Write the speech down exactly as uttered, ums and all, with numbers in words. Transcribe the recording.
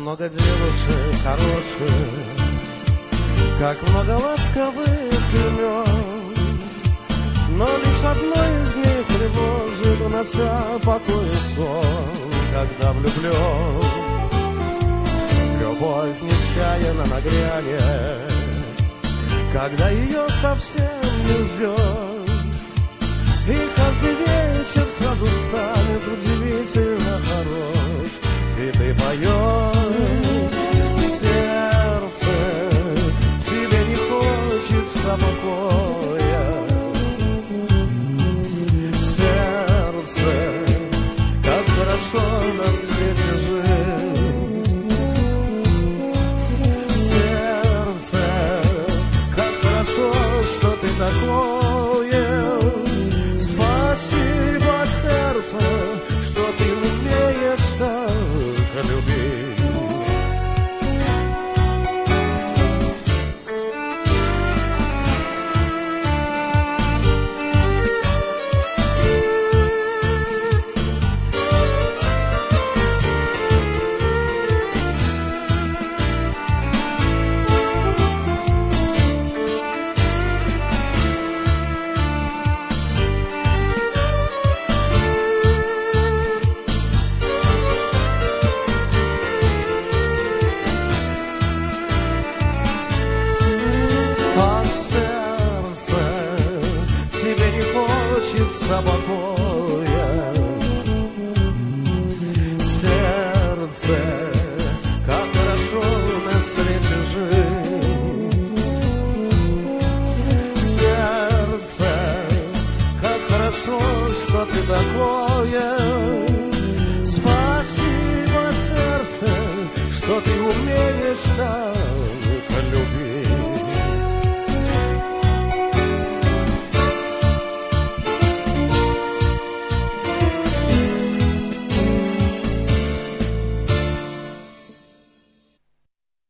много девушек хороших, как много ласковых имен, но лишь одно из них тревожит, унося покой и сон, когда влюблен. Любовь нечаянно нагрянет, когда ее совсем не ждет, и каждый вечер сразу станет удивительно хорош, и ты поешь. Сердце, тебе не хочется покоя. Сердце, как хорошо на свете жить. Сердце, как хорошо, что ты такое. Спасибо, сердце, что ты умеешь так любить. Покоя. Сердце, как хорошо на свете жить. Сердце, как хорошо, что ты такой.